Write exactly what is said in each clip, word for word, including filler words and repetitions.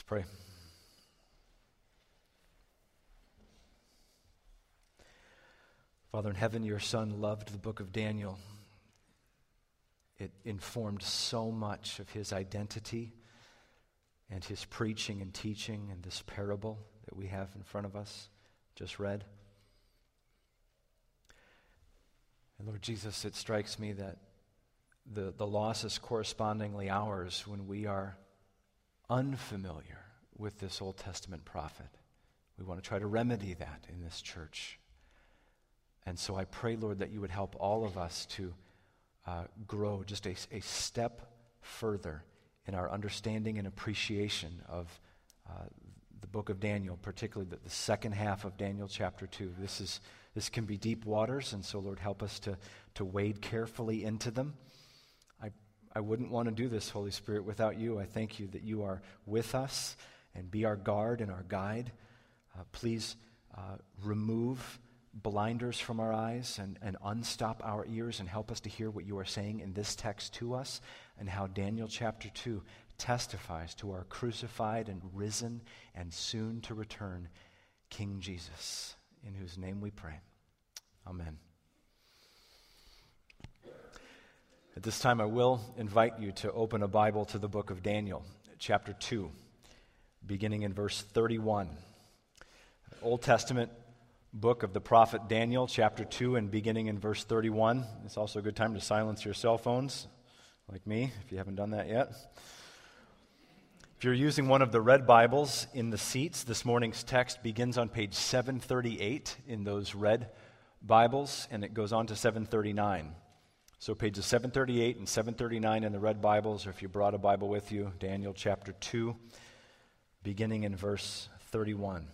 Pray. Father in heaven, your Son loved the book of Daniel. It informed so much of his identity and his preaching and teaching and this parable that we have in front of us, just read. And Lord Jesus, it strikes me that the, the loss is correspondingly ours when we are unfamiliar with this Old Testament prophet. We want to try to remedy that in this church. And so I pray, Lord, that you would help all of us to uh, grow just a, a step further in our understanding and appreciation of uh, the book of Daniel, particularly the, the second half of Daniel chapter two. This is this can be deep waters, and so, Lord, help us to, to wade carefully into them. I, I wouldn't want to do this, Holy Spirit, without you. I thank you that you are with us and be our guard and our guide. Uh, please uh, remove blinders from our eyes and, and unstop our ears and help us to hear what you are saying in this text to us and how Daniel chapter two testifies to our crucified and risen and soon to return King Jesus, in whose name we pray. Amen. At this time, I will invite you to open a Bible to the book of Daniel, chapter two, beginning in verse thirty-one. Old Testament book of the prophet Daniel, chapter two, and beginning in verse thirty-one. It's also a good time to silence your cell phones, like me, if you haven't done that yet. If you're using one of the red Bibles in the seats, this morning's text begins on page seven thirty-eight in those red Bibles, and it goes on to seven thirty-nine. So pages seven thirty-eight and seven thirty-nine in the red Bibles, or if you brought a Bible with you, Daniel chapter two, beginning in verse thirty-one.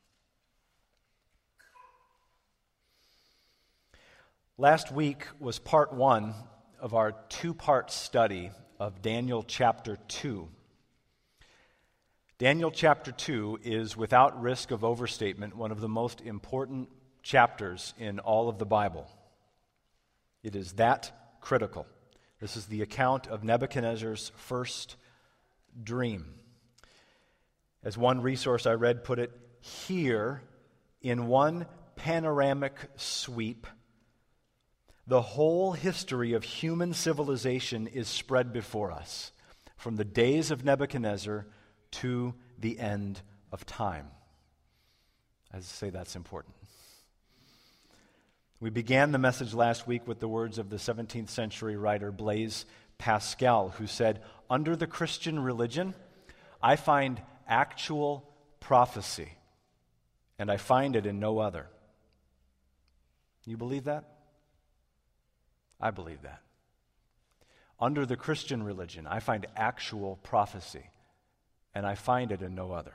Last week was part one of our two-part study of Daniel chapter two. Daniel chapter two is, without risk of overstatement, one of the most important chapters in all of the Bible. It is that critical. This is the account of Nebuchadnezzar's first dream. As one resource I read put it, here, in one panoramic sweep, the whole history of human civilization is spread before us, from the days of Nebuchadnezzar to the end of time. As I say, that's important. We began the message last week with the words of the seventeenth century writer Blaise Pascal, who said, "Under the Christian religion, I find actual prophecy, and I find it in no other." You believe that? I believe that. Under the Christian religion, I find actual prophecy, and I find it in no other.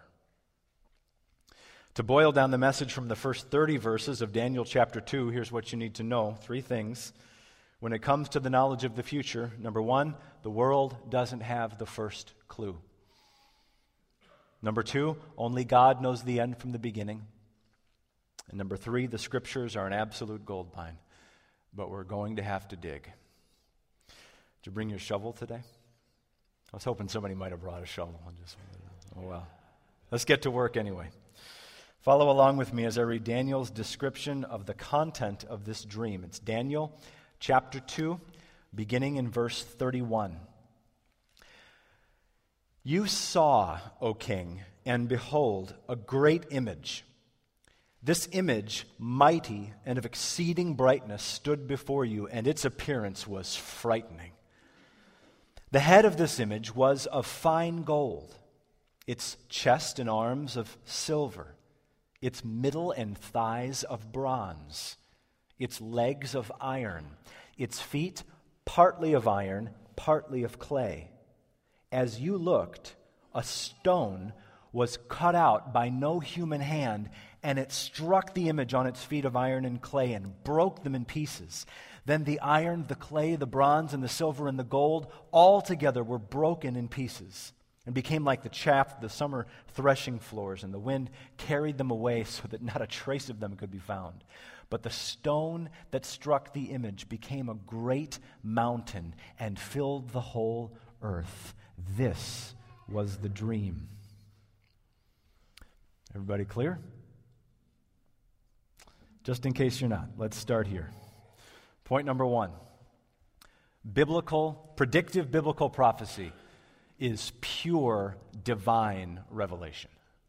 To boil down the message from the first thirty verses of Daniel chapter two, here's what you need to know. Three things. When it comes to the knowledge of the future, number one, the world doesn't have the first clue. Number two, only God knows the end from the beginning. And number three, the scriptures are an absolute gold mine, but we're going to have to dig. Did you bring your shovel today? I was hoping somebody might have brought a shovel. I just, oh well. Let's get to work anyway. Follow along with me as I read Daniel's description of the content of this dream. It's Daniel chapter two, beginning in verse thirty-one. "You saw, O king, and behold, a great image. This image, mighty and of exceeding brightness, stood before you, and its appearance was frightening. The head of this image was of fine gold, its chest and arms of silver, its middle and thighs of bronze, its legs of iron, its feet partly of iron, partly of clay. As you looked, a stone was cut out by no human hand, and it struck the image on its feet of iron and clay and broke them in pieces. Then the iron, the clay, the bronze, and the silver, and the gold all together were broken in pieces and became like the chaff of the summer threshing floors, and the wind carried them away so that not a trace of them could be found. But the stone that struck the image became a great mountain and filled the whole earth. This was the dream." Everybody clear? Just in case you're not, let's start here. Point number one. Biblical, predictive biblical prophecy is pure divine revelation.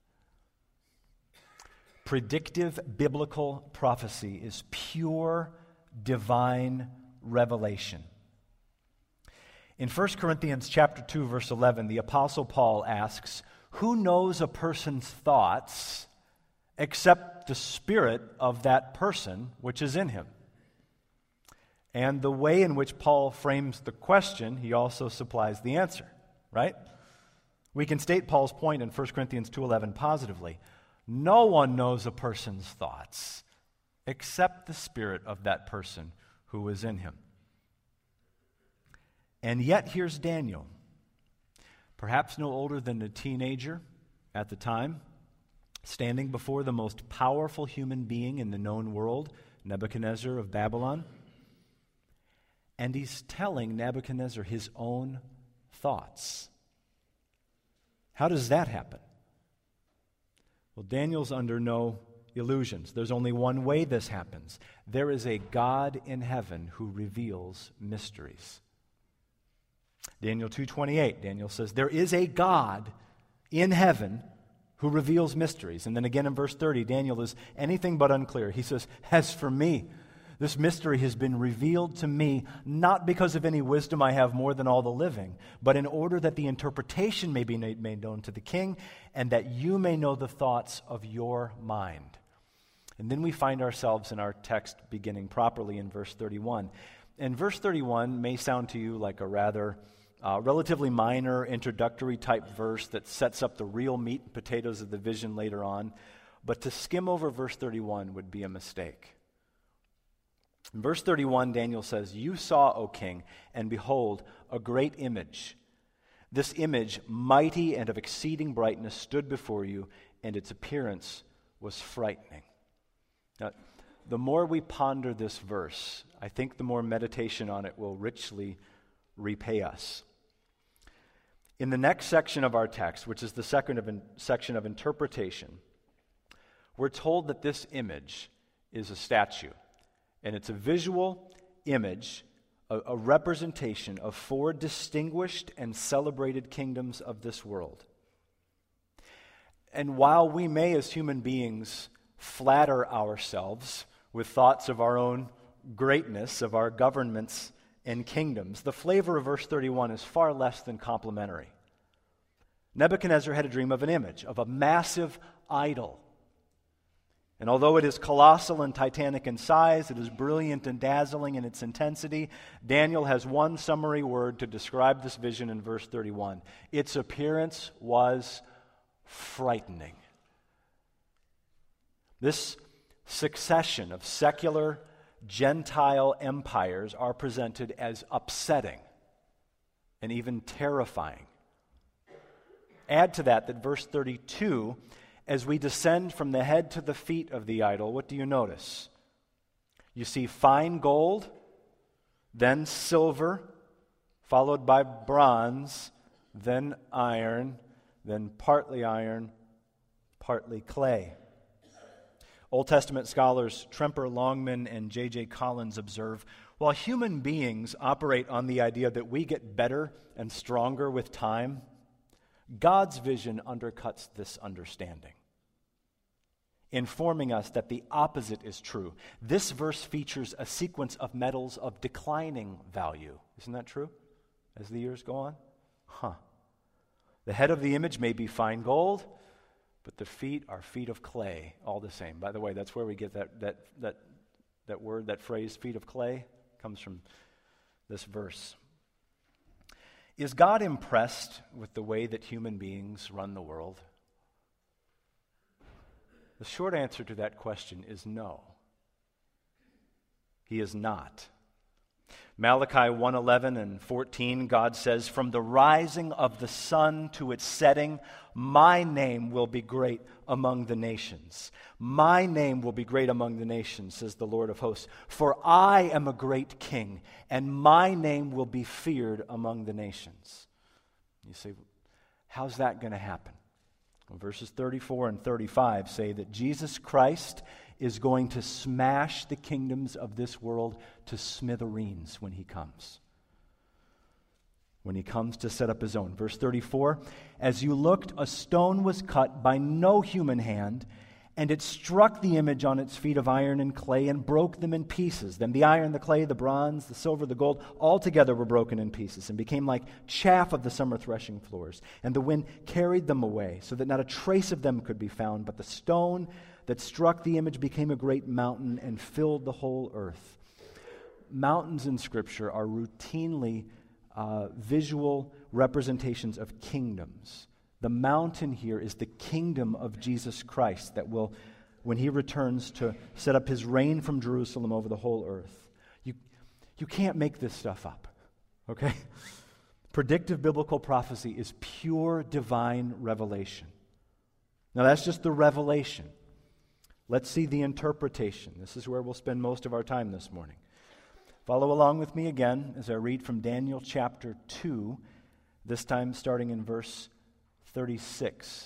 Predictive biblical prophecy is pure divine revelation. In First Corinthians chapter two, verse eleven, the Apostle Paul asks, "Who knows a person's thoughts except the spirit of that person which is in him?" And the way in which Paul frames the question, he also supplies the answer, right? We can state Paul's point in First Corinthians two eleven positively. No one knows a person's thoughts except the spirit of that person who is in him. And yet here's Daniel, perhaps no older than a teenager at the time, standing before the most powerful human being in the known world, Nebuchadnezzar of Babylon. And he's telling Nebuchadnezzar his own thoughts. How does that happen? Well, Daniel's under no illusions. There's only one way this happens. There is a God in heaven who reveals mysteries. Daniel two twenty-eight, Daniel says, there is a God in heaven who reveals mysteries. And then again in verse thirty, Daniel is anything but unclear. He says, as for me, this mystery has been revealed to me, not because of any wisdom I have more than all the living, but in order that the interpretation may be made known to the king, and that you may know the thoughts of your mind. And then we find ourselves in our text beginning properly in verse thirty-one. And verse thirty-one may sound to you like a rather uh, relatively minor introductory type verse that sets up the real meat and potatoes of the vision later on, but to skim over verse thirty-one would be a mistake. In verse thirty-one, Daniel says, "You saw, O king, and behold, a great image. This image, mighty and of exceeding brightness, stood before you, and its appearance was frightening." Now, the more we ponder this verse, I think the more meditation on it will richly repay us. In the next section of our text, which is the second of in, section of interpretation, we're told that this image is a statue. And it's a visual image, a, a representation of four distinguished and celebrated kingdoms of this world. And while we may, as human beings, flatter ourselves with thoughts of our own greatness, of our governments and kingdoms, the flavor of verse thirty-one is far less than complimentary. Nebuchadnezzar had a dream of an image, of a massive idol. And although it is colossal and titanic in size, it is brilliant and dazzling in its intensity, Daniel has one summary word to describe this vision in verse thirty-one. Its appearance was frightening. This succession of secular Gentile empires are presented as upsetting and even terrifying. Add to that that verse thirty-two, as we descend from the head to the feet of the idol, what do you notice? You see fine gold, then silver, followed by bronze, then iron, then partly iron, partly clay. Old Testament scholars Tremper Longman and J J Collins observe, while human beings operate on the idea that we get better and stronger with time, God's vision undercuts this understanding, informing us that the opposite is true. This verse features a sequence of metals of declining value. Isn't that true? As the years go on? Huh. The head of the image may be fine gold, but the feet are feet of clay, all the same. By the way, that's where we get that that that that word, that phrase, feet of clay, comes from this verse. Is God impressed with the way that human beings run the world? The short answer to that question is no. He is not. Malachi one eleven and fourteen, God says, "From the rising of the sun to its setting, my name will be great among the nations. My name will be great among the nations, says the Lord of hosts. For I am a great king, and my name will be feared among the nations." You say, how's that going to happen? Verses thirty-four and thirty-five say that Jesus Christ is going to smash the kingdoms of this world to smithereens when he comes. When he comes to set up his own. Verse thirty-four, as you looked, a stone was cut by no human hand, and it struck the image on its feet of iron and clay and broke them in pieces. Then the iron, the clay, the bronze, the silver, the gold, all together were broken in pieces and became like chaff of the summer threshing floors. And the wind carried them away, so that not a trace of them could be found. But the stone that struck the image became a great mountain and filled the whole earth. Mountains in Scripture are routinely uh, visual representations of kingdoms. The mountain here is the kingdom of Jesus Christ that will, when he returns to set up his reign from Jerusalem over the whole earth. You, you can't make this stuff up, okay? Predictive biblical prophecy is pure divine revelation. Now that's just the revelation. Let's see the interpretation. This is where we'll spend most of our time this morning. Follow along with me again as I read from Daniel chapter two, this time starting in verse thirty-six.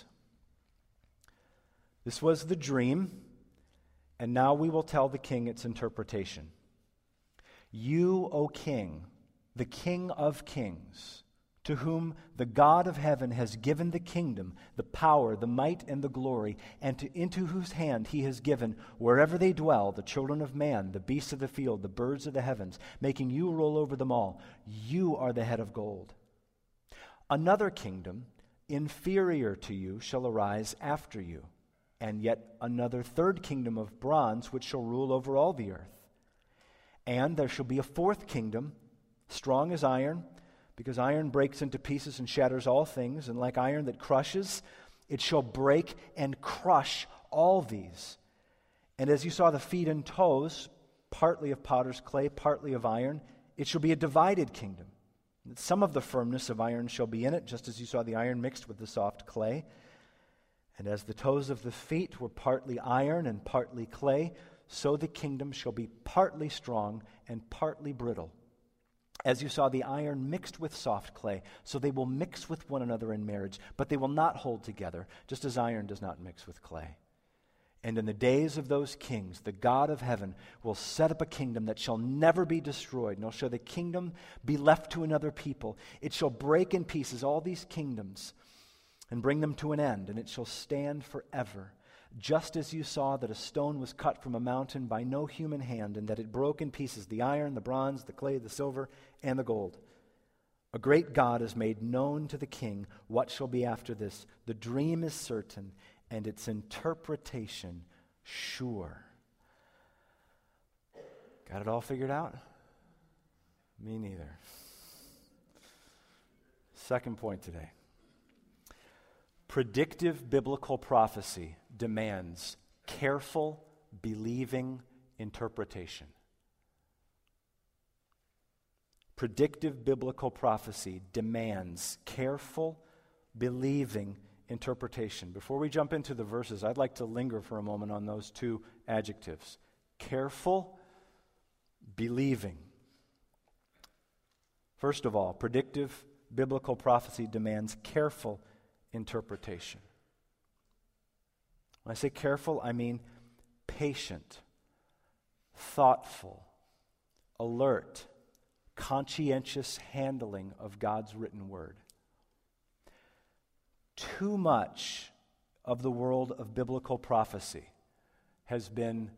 This was the dream, and now we will tell the king its interpretation. You, O king, the King of kings, to whom the God of heaven has given the kingdom, the power, the might, and the glory, and to, into whose hand he has given, wherever they dwell, the children of man, the beasts of the field, the birds of the heavens, making you rule over them all. You are the head of gold. Another kingdom, inferior to you, shall arise after you, and yet another third kingdom of bronze, which shall rule over all the earth. And there shall be a fourth kingdom, strong as iron, because iron breaks into pieces and shatters all things, and like iron that crushes, it shall break and crush all these. And as you saw the feet and toes, partly of potter's clay, partly of iron, it shall be a divided kingdom. Some of the firmness of iron shall be in it, just as you saw the iron mixed with the soft clay. And as the toes of the feet were partly iron and partly clay, so the kingdom shall be partly strong and partly brittle. As you saw the iron mixed with soft clay, so they will mix with one another in marriage, but they will not hold together, just as iron does not mix with clay. And in the days of those kings, the God of heaven will set up a kingdom that shall never be destroyed, nor shall the kingdom be left to another people. It shall break in pieces all these kingdoms and bring them to an end, and it shall stand forever. Just as you saw that a stone was cut from a mountain by no human hand, and that it broke in pieces the iron, the bronze, the clay, the silver, and the gold. A great God has made known to the king what shall be after this. The dream is certain, and its interpretation sure. Got it all figured out? Me neither. Second point today. Predictive biblical prophecy demands careful, believing interpretation. Predictive biblical prophecy demands careful, believing interpretation. Before we jump into the verses, I'd like to linger for a moment on those two adjectives. Careful, believing. First of all, predictive biblical prophecy demands careful interpretation. When I say careful, I mean patient, thoughtful, alert, conscientious handling of God's written word. Too much of the world of biblical prophecy has been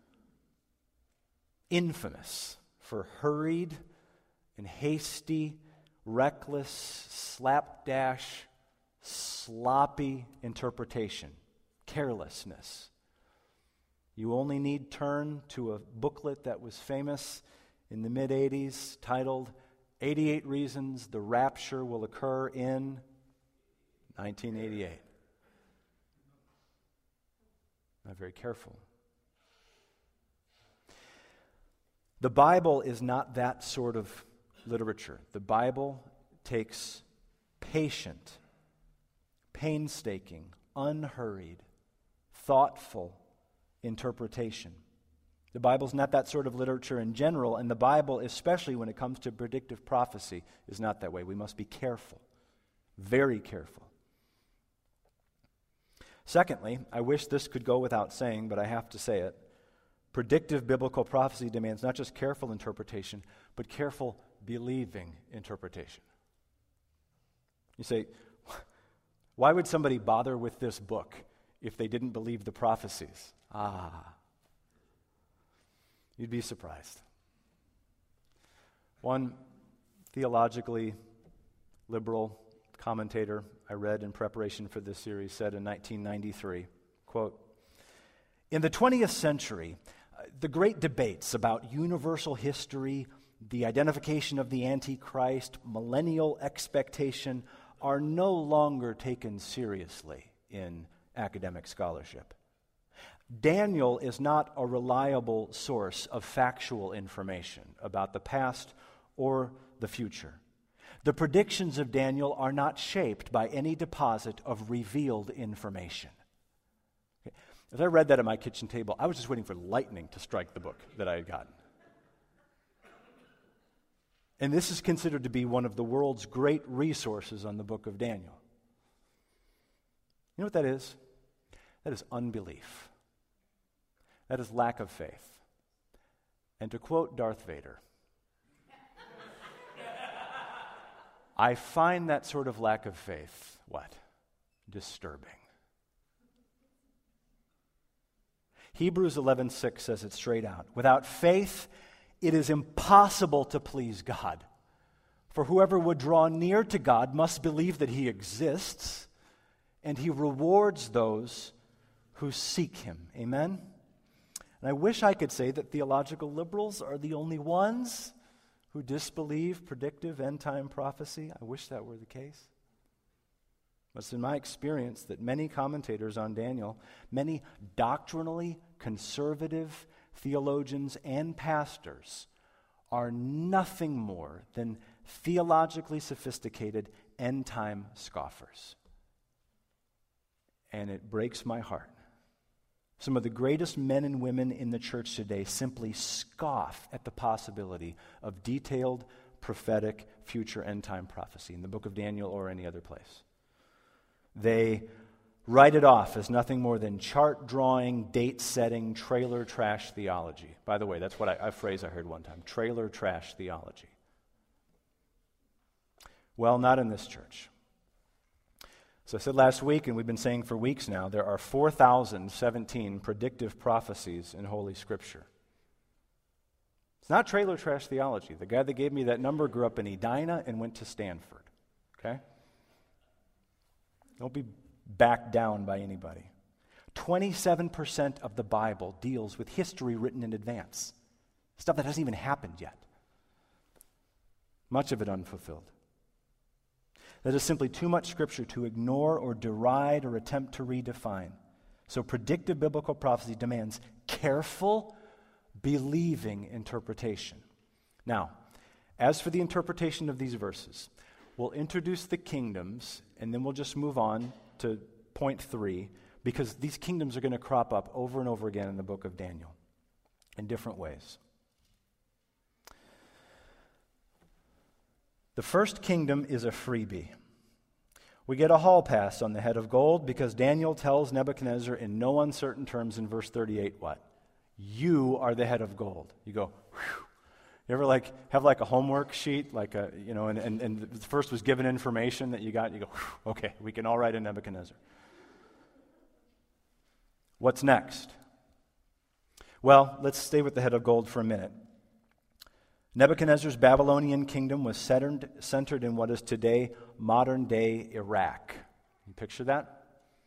infamous for hurried and hasty, reckless, slapdash, sloppy interpretation, carelessness. You only need turn to a booklet that was famous in the mid-eighties titled eighty-eight Reasons the Rapture Will Occur in nineteen eighty-eight. Not very careful. The Bible is not that sort of literature. The Bible takes patient, painstaking, unhurried, thoughtful interpretation. The Bible's not that sort of literature in general, and the Bible, especially when it comes to predictive prophecy, is not that way. We must be careful, very careful. Secondly, I wish this could go without saying, but I have to say it. Predictive biblical prophecy demands not just careful interpretation, but careful believing interpretation. You say, why would somebody bother with this book if they didn't believe the prophecies? Ah, you'd be surprised. One theologically liberal commentator I read in preparation for this series said in nineteen ninety-three, quote, "In the twentieth century, uh, the great debates about universal history, the identification of the Antichrist, millennial expectation are no longer taken seriously in academic scholarship. Daniel is not a reliable source of factual information about the past or the future. The predictions of Daniel are not shaped by any deposit of revealed information." Okay. As I read that at my kitchen table, I was just waiting for lightning to strike the book that I had gotten. And this is considered to be one of the world's great resources on the book of Daniel. You know what that is? That is unbelief. That is lack of faith. And to quote Darth Vader, I find that sort of lack of faith, what? Disturbing. Hebrews eleven six says it straight out. Without faith, it is impossible to please God. For whoever would draw near to God must believe that he exists, and he rewards those who seek him. Amen? And I wish I could say that theological liberals are the only ones who disbelieve predictive end-time prophecy. I wish that were the case. But it's in my experience that many commentators on Daniel, many doctrinally conservative theologians and pastors, are nothing more than theologically sophisticated end-time scoffers. And it breaks my heart. Some of the greatest men and women in the church today simply scoff at the possibility of detailed, prophetic, future end-time prophecy in the book of Daniel or any other place. They write it off as nothing more than chart-drawing, date-setting, trailer trash theology. By the way, that's what I, a phrase I heard one time, trailer trash theology. Well, not in this church. So I said last week, and we've been saying for weeks now, there are four thousand seventeen predictive prophecies in Holy Scripture. It's not trailer trash theology. The guy that gave me that number grew up in Edina and went to Stanford. Okay? Don't be backed down by anybody. twenty-seven percent of the Bible deals with history written in advance. Stuff that hasn't even happened yet. Much of it unfulfilled. That is simply too much Scripture to ignore or deride or attempt to redefine. So predictive biblical prophecy demands careful, believing interpretation. Now, as for the interpretation of these verses, we'll introduce the kingdoms, and then we'll just move on to point three, because these kingdoms are going to crop up over and over again in the book of Daniel in different ways. The first kingdom is a freebie. We get a hall pass on the head of gold because Daniel tells Nebuchadnezzar in no uncertain terms in verse thirty-eight what? You are the head of gold. You go, whew. You ever like have like a homework sheet, like a, you know, and, and, and the first was given information that you got, you go, whew, okay, we can all write in Nebuchadnezzar. What's next? Well, let's stay with the head of gold for a minute. Nebuchadnezzar's Babylonian kingdom was centered, centered in what is today modern-day Iraq. You picture that?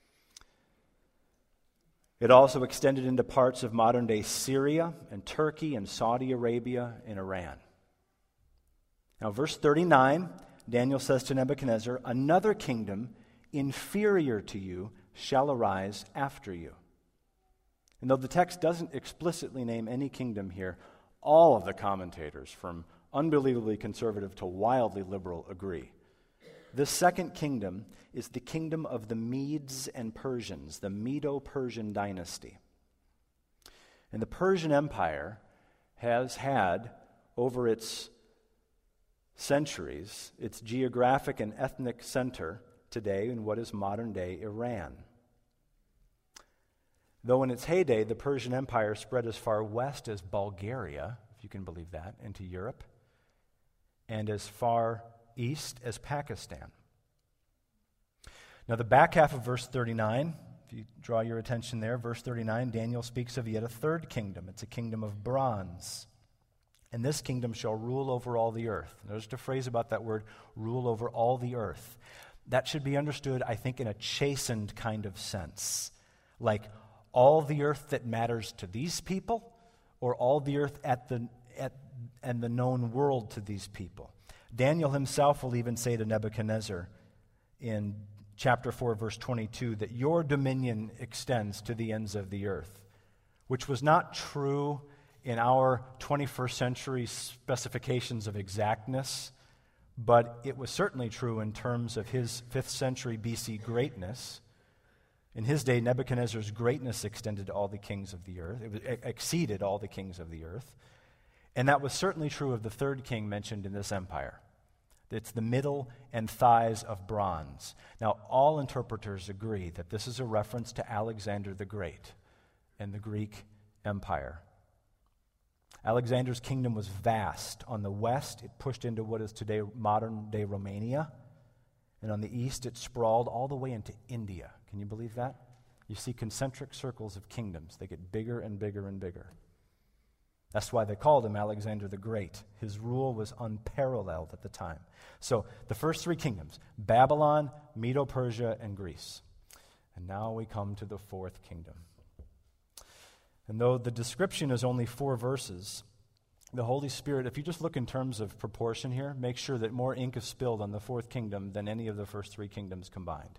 It also extended into parts of modern-day Syria and Turkey and Saudi Arabia and Iran. Now, verse thirty-nine, Daniel says to Nebuchadnezzar, another kingdom inferior to you shall arise after you. And though the text doesn't explicitly name any kingdom here, all of the commentators, from unbelievably conservative to wildly liberal, agree. This second kingdom is the kingdom of the Medes and Persians, the Medo-Persian dynasty. And the Persian Empire has had, over its centuries, its geographic and ethnic center today in what is modern-day Iran. Though in its heyday, the Persian Empire spread as far west as Bulgaria, if you can believe that, into Europe, and as far east as Pakistan. Now, the back half of verse thirty-nine, if you draw your attention there, verse thirty-nine, Daniel speaks of yet a third kingdom. It's a kingdom of bronze. And this kingdom shall rule over all the earth. Notice the phrase about that word, rule over all the earth. That should be understood, I think, in a chastened kind of sense. Like all the earth that matters to these people, or all the earth at the at and the known world to these people. Daniel himself will even say to Nebuchadnezzar in chapter four, verse twenty-two, that your dominion extends to the ends of the earth, which was not true in our twenty-first century specifications of exactness, but it was certainly true in terms of his fifth century B C greatness. In his day, Nebuchadnezzar's greatness extended to all the kings of the earth. It was, it exceeded all the kings of the earth. And that was certainly true of the third king mentioned in this empire. It's the middle and thighs of bronze. Now, all interpreters agree that this is a reference to Alexander the Great and the Greek Empire. Alexander's kingdom was vast. On the west, it pushed into what is today modern-day Romania. And on the east, it sprawled all the way into India. Can you believe that? You see concentric circles of kingdoms. They get bigger and bigger and bigger. That's why they called him Alexander the Great. His rule was unparalleled at the time. So the first three kingdoms, Babylon, Medo-Persia, and Greece. And now we come to the fourth kingdom. And though the description is only four verses, the Holy Spirit, if you just look in terms of proportion here, make sure that more ink is spilled on the fourth kingdom than any of the first three kingdoms combined.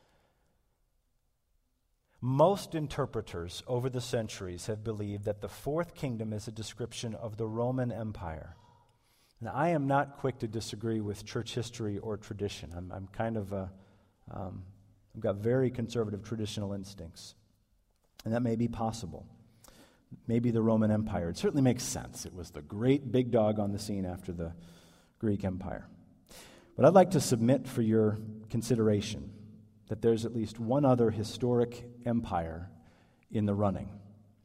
Most interpreters over the centuries have believed that the fourth kingdom is a description of the Roman Empire. And I am not quick to disagree with church history or tradition. I'm, I'm kind of a, um, I've got very conservative traditional instincts. And that may be possible. Maybe the Roman Empire. It certainly makes sense. It was the great big dog on the scene after the Greek Empire. But I'd like to submit for your consideration that there's at least one other historic empire in the running.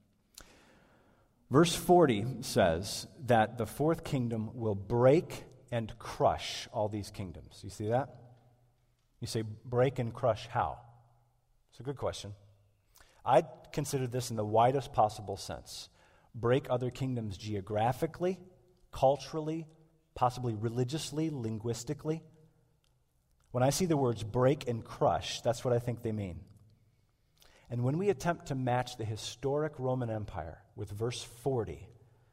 Verse forty says that the fourth kingdom will break and crush all these kingdoms. You see that? You say, break and crush how? It's a good question. I'd consider this in the widest possible sense. Break other kingdoms geographically, culturally, possibly religiously, linguistically. When I see the words break and crush, that's what I think they mean. And when we attempt to match the historic Roman Empire with verse forty,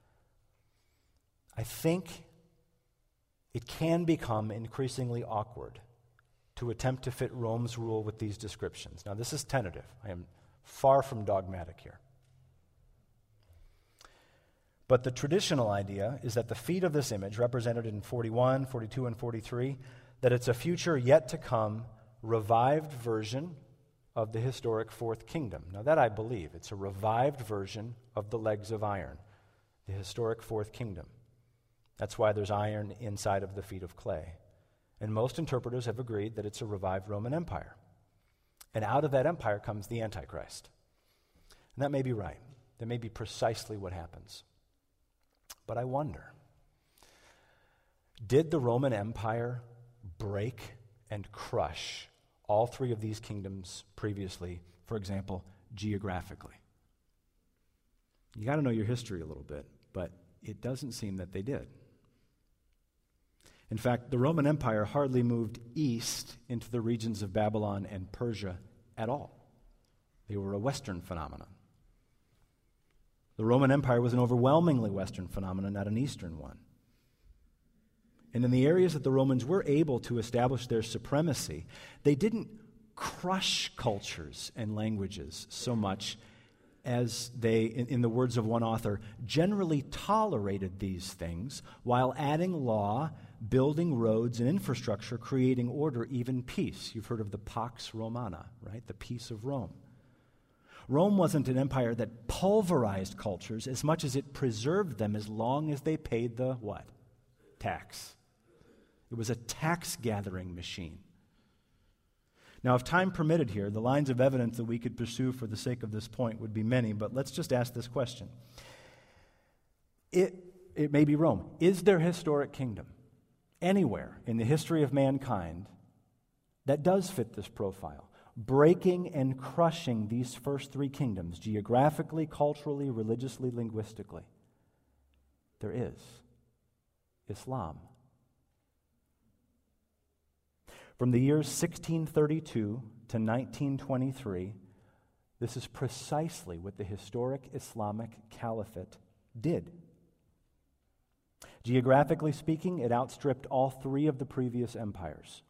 I think it can become increasingly awkward to attempt to fit Rome's rule with these descriptions. Now, this is tentative. I am far from dogmatic here. But the traditional idea is that the feet of this image, represented in forty-one, forty-two, and forty-three, that it's a future yet to come, revived version of the historic fourth kingdom. Now that I believe. It's a revived version of the legs of iron, the historic fourth kingdom. That's why there's iron inside of the feet of clay. And most interpreters have agreed that it's a revived Roman Empire. And out of that empire comes the Antichrist. And that may be right. That may be precisely what happens. But I wonder, did the Roman Empire break and crush all three of these kingdoms previously, for example, geographically? You got to know your history a little bit, but it doesn't seem that they did. In fact, the Roman Empire hardly moved east into the regions of Babylon and Persia at all. They were a Western phenomenon. The Roman Empire was an overwhelmingly Western phenomenon, not an Eastern one. And in the areas that the Romans were able to establish their supremacy, they didn't crush cultures and languages so much as they, in, in the words of one author, generally tolerated these things while adding law, building roads and infrastructure, creating order, even peace. You've heard of the Pax Romana, right? The peace of Rome. Rome wasn't an empire that pulverized cultures as much as it preserved them as long as they paid the what? Tax. It was a tax-gathering machine. Now, if time permitted here, the lines of evidence that we could pursue for the sake of this point would be many, but let's just ask this question. It, it may be Rome. Is there a historic kingdom anywhere in the history of mankind that does fit this profile, breaking and crushing these first three kingdoms, geographically, culturally, religiously, linguistically? There is. Islam. From the years sixteen thirty-two to nineteen twenty-three, this is precisely what the historic Islamic Caliphate did. Geographically speaking, it outstripped all three of the previous empires.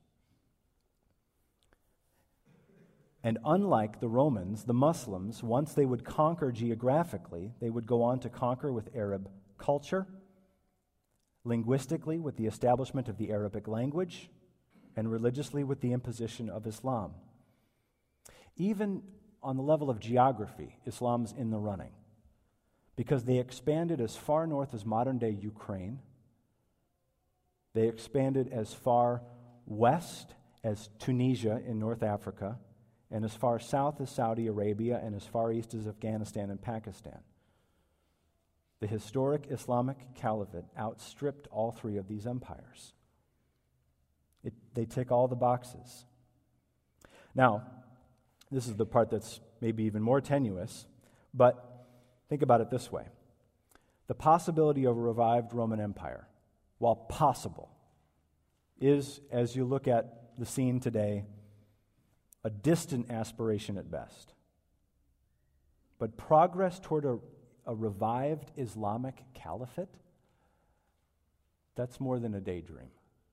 And unlike the Romans, the Muslims, once they would conquer geographically, they would go on to conquer with Arab culture, linguistically with the establishment of the Arabic language, and religiously with the imposition of Islam. Even on the level of geography, Islam's in the running, because they expanded as far north as modern-day Ukraine. They expanded as far west as Tunisia in North Africa, and as far south as Saudi Arabia, and as far east as Afghanistan and Pakistan. The historic Islamic Caliphate outstripped all three of these empires. It, they tick all the boxes. Now, this is the part that's maybe even more tenuous, but think about it this way. The possibility of a revived Roman Empire, while possible, is, as you look at the scene today, a distant aspiration at best. But progress toward a, a revived Islamic Caliphate, that's more than a daydream.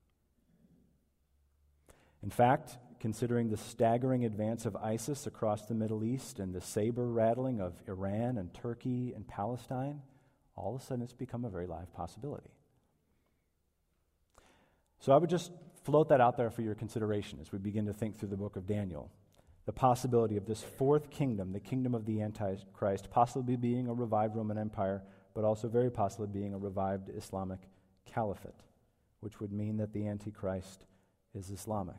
In fact, considering the staggering advance of ISIS across the Middle East and the saber-rattling of Iran and Turkey and Palestine, all of a sudden it's become a very live possibility. So I would just float that out there for your consideration as we begin to think through the book of Daniel. The possibility of this fourth kingdom, the kingdom of the Antichrist, possibly being a revived Roman Empire, but also very possibly being a revived Islamic Caliphate, which would mean that the Antichrist is Islamic.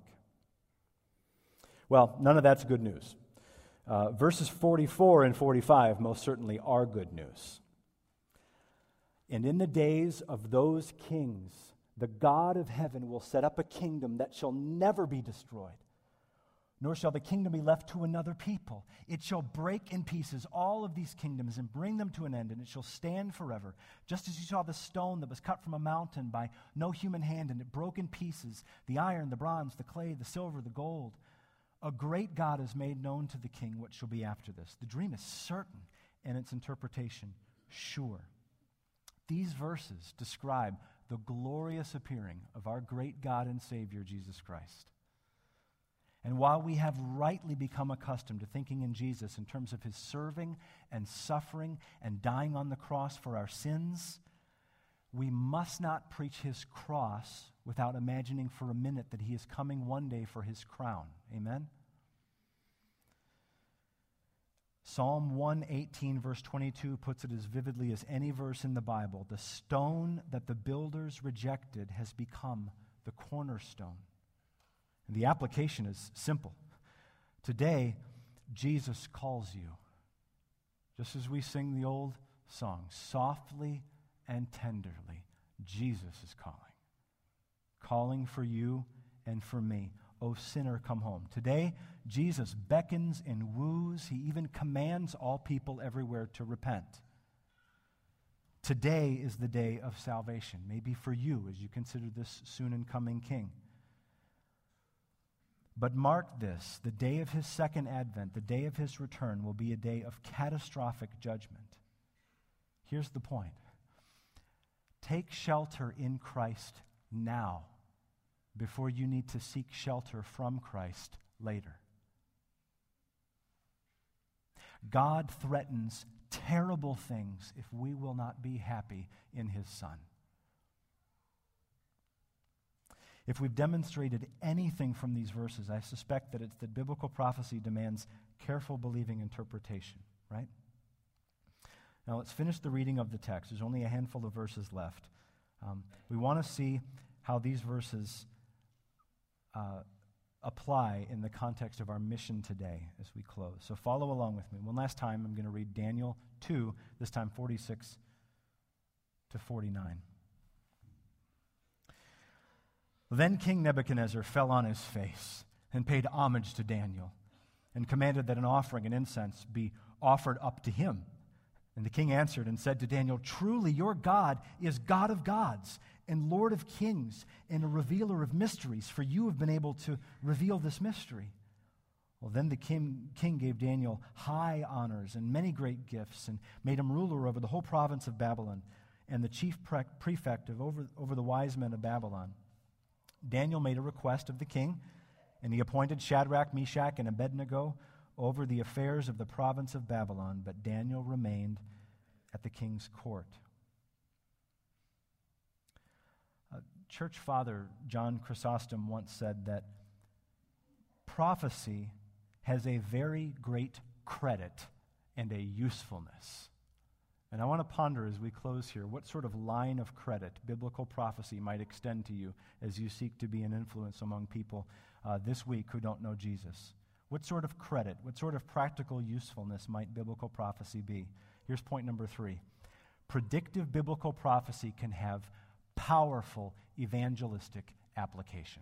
Well, none of that's good news. Uh, verses forty-four and forty-five most certainly are good news. And in the days of those kings, the God of heaven will set up a kingdom that shall never be destroyed, nor shall the kingdom be left to another people. It shall break in pieces all of these kingdoms and bring them to an end, and it shall stand forever. Just as you saw the stone that was cut from a mountain by no human hand, and it broke in pieces, the iron, the bronze, the clay, the silver, the gold. A great God has made known to the king what shall be after this. The dream is certain, and its interpretation sure. These verses describe the glorious appearing of our great God and Savior, Jesus Christ. And while we have rightly become accustomed to thinking in Jesus in terms of his serving and suffering and dying on the cross for our sins, we must not preach his cross without imagining for a minute that he is coming one day for his crown. Amen? Psalm one eighteen, verse twenty-two, puts it as vividly as any verse in the Bible. The stone that the builders rejected has become the cornerstone. And the application is simple. Today, Jesus calls you. Just as we sing the old song, softly and tenderly, Jesus is calling. Calling for you and for me. O sinner, come home. Today, Jesus beckons and woos. He even commands all people everywhere to repent. Today is the day of salvation, maybe for you as you consider this soon and coming King. But mark this, the day of his second advent, the day of his return, will be a day of catastrophic judgment. Here's the point. Take shelter in Christ now, before you need to seek shelter from Christ later. God threatens terrible things if we will not be happy in his Son. If we've demonstrated anything from these verses, I suspect that it's that biblical prophecy demands careful believing interpretation, right? Now let's finish the reading of the text. There's only a handful of verses left. Um, we want to see how these verses uh, apply in the context of our mission today as we close. So follow along with me. One last time, I'm going to read Daniel two, this time forty-six to forty-nine. Then King Nebuchadnezzar fell on his face and paid homage to Daniel and commanded that an offering and incense be offered up to him. And the king answered and said to Daniel, "Truly your God is God of gods and Lord of kings and a revealer of mysteries, for you have been able to reveal this mystery." Well, then the king, king gave Daniel high honors and many great gifts and made him ruler over the whole province of Babylon and the chief pre- prefect of over, over the wise men of Babylon. Daniel made a request of the king, and he appointed Shadrach, Meshach, and Abednego over the affairs of the province of Babylon, but Daniel remained at the king's court. Uh, Church father John Chrysostom once said that prophecy has a very great credit and a usefulness. And I want to ponder as we close here what sort of line of credit biblical prophecy might extend to you as you seek to be an influence among people uh, this week who don't know Jesus. What sort of credit, what sort of practical usefulness might biblical prophecy be? Here's point number three. Predictive biblical prophecy can have powerful evangelistic application.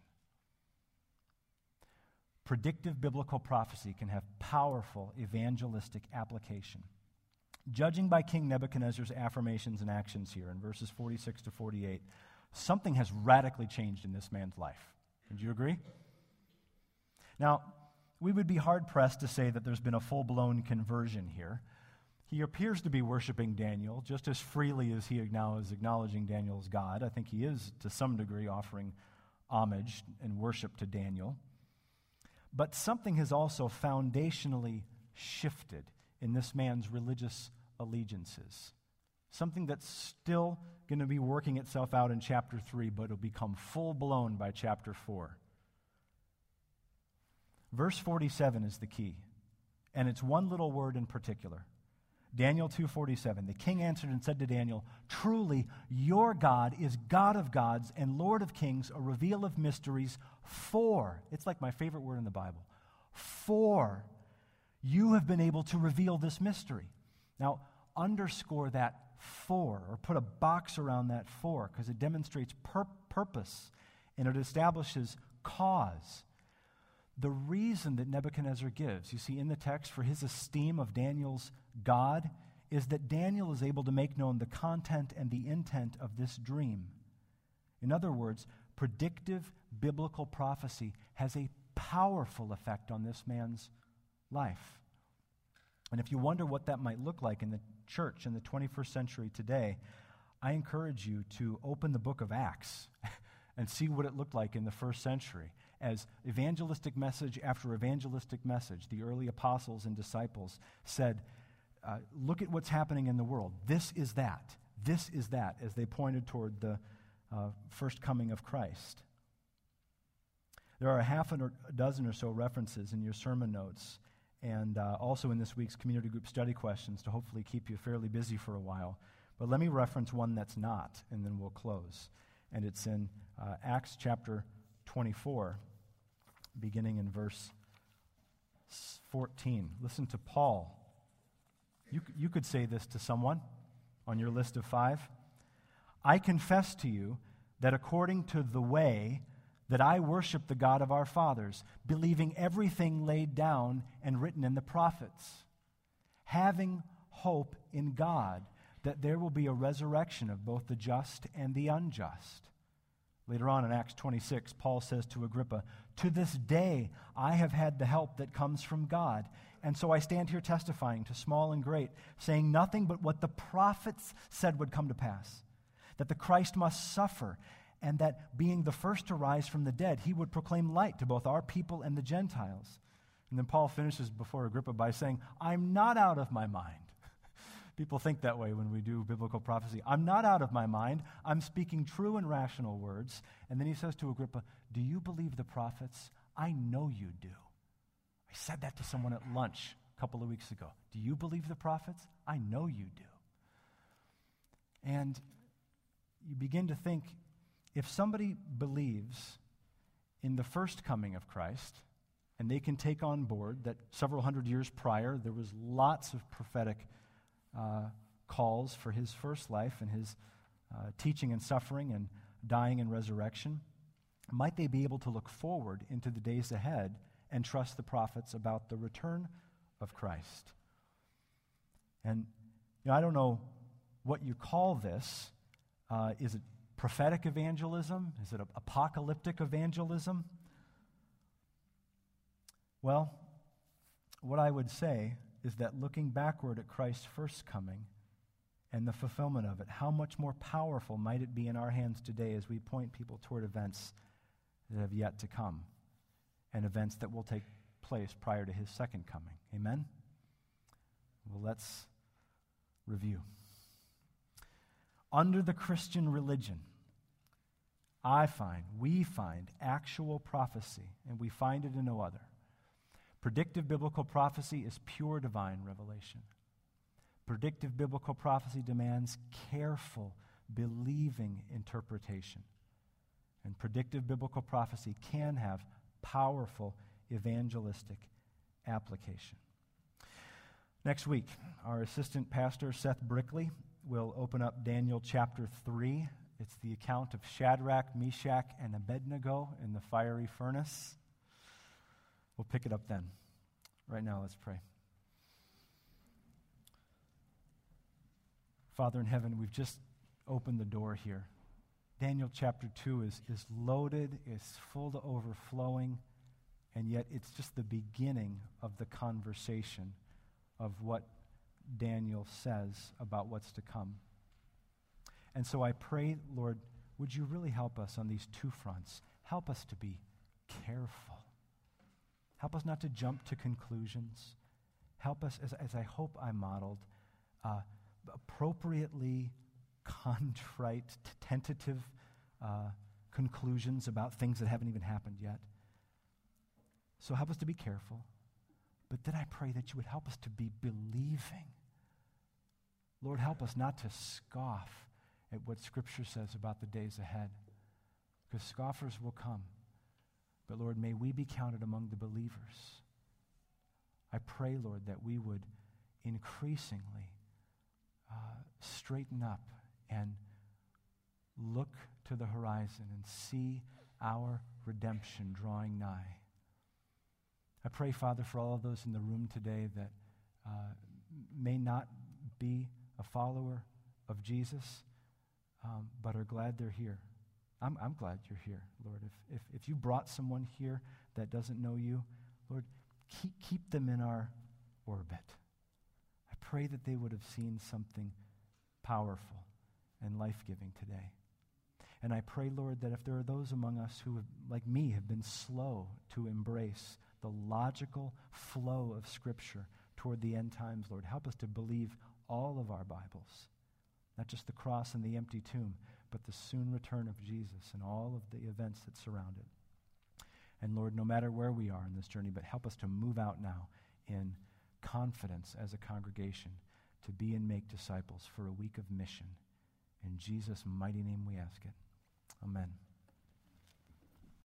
Predictive biblical prophecy can have powerful evangelistic application. Judging by King Nebuchadnezzar's affirmations and actions here in verses forty-six to forty-eight, something has radically changed in this man's life. Would you agree? Now, we would be hard-pressed to say that there's been a full-blown conversion here. He appears to be worshiping Daniel just as freely as he now is acknowledging Daniel as God. I think he is, to some degree, offering homage and worship to Daniel. But something has also foundationally shifted in this man's religious allegiances. Something that's still going to be working itself out in chapter three, but it'll become full-blown by chapter four. Verse forty-seven is the key, and it's one little word in particular. Daniel two forty-seven, the king answered and said to Daniel, "Truly your God is God of gods and Lord of kings, a reveal of mysteries, for," it's like my favorite word in the Bible, "for you have been able to reveal this mystery." Now, underscore that "for," or put a box around that "for," because it demonstrates pur- purpose and it establishes cause. The reason that Nebuchadnezzar gives, you see in the text, for his esteem of Daniel's God is that Daniel is able to make known the content and the intent of this dream. In other words, predictive biblical prophecy has a powerful effect on this man's life. And if you wonder what that might look like in the church in the twenty-first century today, I encourage you to open the book of Acts and see what it looked like in the first century. As evangelistic message after evangelistic message, the early apostles and disciples said, uh, look at what's happening in the world. This is that. This is that, as they pointed toward the uh, first coming of Christ. There are a half a dozen or so references in your sermon notes and uh, also in this week's community group study questions to hopefully keep you fairly busy for a while. But let me reference one that's not, and then we'll close. And it's in uh, Acts chapter twenty-four, beginning in verse fourteen. Listen to Paul. You, you could say this to someone on your list of five. "I confess to you that according to the way that I worship the God of our fathers, believing everything laid down and written in the prophets, having hope in God that there will be a resurrection of both the just and the unjust." Later on in Acts twenty-six, Paul says to Agrippa, "To this day I have had the help that comes from God, and so I stand here testifying to small and great, saying nothing but what the prophets said would come to pass, that the Christ must suffer, and that being the first to rise from the dead, he would proclaim light to both our people and the Gentiles." And then Paul finishes before Agrippa by saying, "I'm not out of my mind." People think that way when we do biblical prophecy. "I'm not out of my mind. I'm speaking true and rational words." And then he says to Agrippa, "Do you believe the prophets? I know you do." I said that to someone at lunch a couple of weeks ago. "Do you believe the prophets? I know you do." And you begin to think, if somebody believes in the first coming of Christ, and they can take on board that several hundred years prior, there was lots of prophetic uh, calls for his first life and his uh, teaching and suffering and dying and resurrection. Might they be able to look forward into the days ahead and trust the prophets about the return of Christ? And you know, I don't know what you call this. Uh, is it prophetic evangelism? Is it a, apocalyptic evangelism? Well, what I would say is that looking backward at Christ's first coming and the fulfillment of it, how much more powerful might it be in our hands today as we point people toward events that have yet to come and events that will take place prior to his second coming. Amen? Well, let's review. Under the Christian religion, I find, we find actual prophecy, and we find it in no other. Predictive biblical prophecy is pure divine revelation. Predictive biblical prophecy demands careful, believing interpretation. And predictive biblical prophecy can have powerful evangelistic application. Next week, our assistant pastor, Seth Brickley, will open up Daniel chapter three. It's the account of Shadrach, Meshach, and Abednego in the fiery furnace. We'll pick it up then. Right now, let's pray. Father in heaven, we've just opened the door here. Daniel chapter two is, is loaded, is full to overflowing, and yet it's just the beginning of the conversation of what Daniel says about what's to come. And so I pray, Lord, would you really help us on these two fronts? Help us to be careful. Help us not to jump to conclusions. Help us, as, as I hope I modeled, uh, appropriately contrite, t- tentative uh, conclusions about things that haven't even happened yet. So help us to be careful. But then I pray that you would help us to be believing. Lord, help us not to scoff at what Scripture says about the days ahead, because scoffers will come. But Lord, may we be counted among the believers. I pray, Lord, that we would increasingly uh, straighten up and look to the horizon and see our redemption drawing nigh. I pray, Father, for all of those in the room today that uh, may not be a follower of Jesus, um, but are glad they're here. I'm, I'm glad you're here, Lord. If, if, if you brought someone here that doesn't know you, Lord, keep, keep them in our orbit. I pray that they would have seen something powerful and life-giving today. And I pray, Lord, that if there are those among us who, have, like me, have been slow to embrace the logical flow of Scripture toward the end times, Lord, help us to believe all of our Bibles, not just the cross and the empty tomb, but the soon return of Jesus and all of the events that surround it. And Lord, no matter where we are in this journey, but help us to move out now in confidence as a congregation to be and make disciples for a week of mission. In Jesus' mighty name we ask it. Amen.